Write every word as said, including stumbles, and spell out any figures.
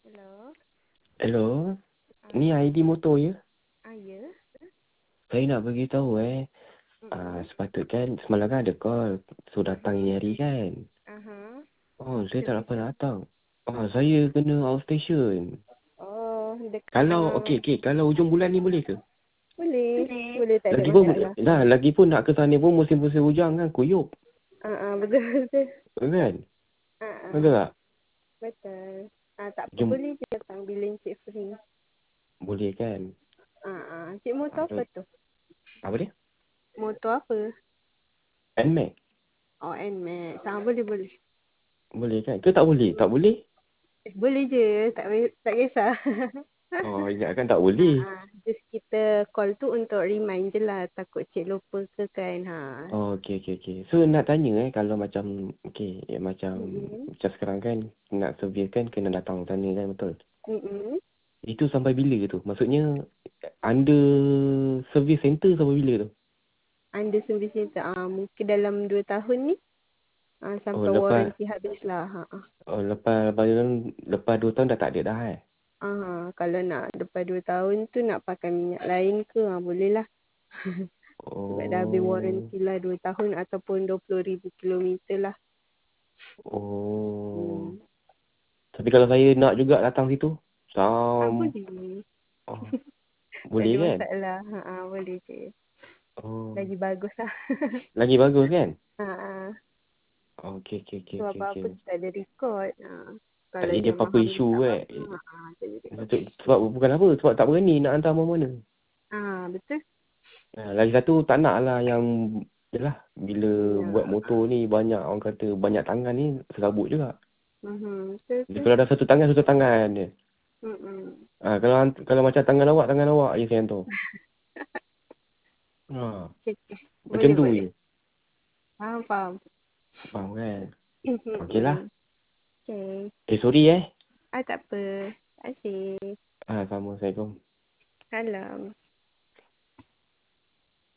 Hello. Hello, ni Ah, I D motor ya? ah ya. Saya nak beritahu eh. Ah, Mm-mm. sepatut kan semalam kan ada call. So datang ni Mm-mm. hari kan. Aha. Oh, saya tak dapat Kenapa? datang. Ah, saya kena outstation. Oh, dek Kalau uh, okey okey, kalau hujung bulan ni boleh ke? boleh. Boleh, tak ada Lagi pun masalah. dah lagi pun nak ke sana pun musim-musim hujan kan kuyup. Ah, ah, betul betul. Kan? Ah, ah, Betul tak? betul. Ah, tak apa, Jom boleh je datang bila Encik free. boleh kan? Ah, ah. Encik motor Ah, apa tu- tu? apa dia? Motor apa? Nmax. Oh, Nmax. Ah, boleh boleh. Boleh kan? Ke tak boleh? Tak boleh? Eh, boleh je, tak tak kisah. Oh, ingatkan tak Ah, boleh. ah. Just kita call tu untuk remind je lah. Takut cik lupa ke kan. Ha. Oh, okey okey okey. So nak tanya eh kalau macam okey ya, macam Mm-mm. macam sekarang kan nak servis kan kena datang sana kan betul. Mm-mm. Itu sampai bila tu? Maksudnya under service center sampai bila tu? Under service center. Ah, mungkin dalam dua tahun ni. Ah, Oh sampai lepas warranty habis lah. Ha. Ah, oh lepas lepas, lepas dua tahun dah tak ada dah eh. Ah, kalau nak lepas dua tahun tu nak pakai minyak lain ke? Ah, boleh lah. Sebab dah habis Oh. warranty lah dua tahun ataupun dua puluh ribu kilometer lah. Oh. Hmm. Tapi kalau saya nak juga datang situ. Ah, Sam boleh. oh, Tak boleh ada kan? masalah. Ha, ah, boleh je. Oh. Lagi bagus lah. Lagi bagus kan? Ha, ah. Okey okey okey So okey apa-apa okey. tu tak ada record. Ha. Tak Kalau ada jemaah apa-apa minta isu eh. apa-apa. Ha, ah, tak ada Sebab apa-apa. sebab bukan apa, sebab tak berani nak hantar mana-mana. Ah, betul. Ha, lagi satu tak nak lah yang yelah bila Ya. buat motor ni banyak orang kata banyak tangan ni serabut juga. Mhm, betul Jadi tu. kalau ada satu tangan satu tangan je. Mm-mm. Ha, kalau kalau macam tangan awak tangan awak je saya hantar. Ha, Okay, okay. macam Boleh, tu boleh. je. Faham, faham. Faham kan? Okeylah. Mm-mm. Okay. Eh sorry eh. Ah, tak apa. Terima kasih. Ha, Assalamualaikum. Salam.